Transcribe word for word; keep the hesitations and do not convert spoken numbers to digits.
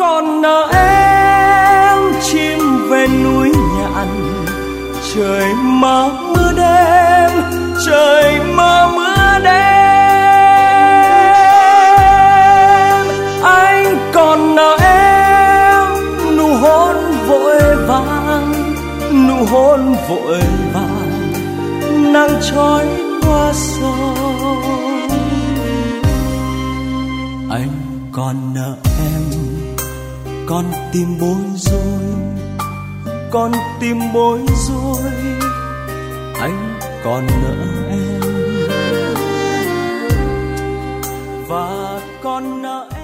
còn nợ em chim về núi nhạn, trời mơ mưa đêm, trời mơ mưa đêm. Anh còn nợ em nụ hôn vội vàng, nụ hôn vội vàng, nắng trói qua sông. Anh còn nợ em con tim bối rối, con tim bối rối. Anh còn nợ em và còn nợ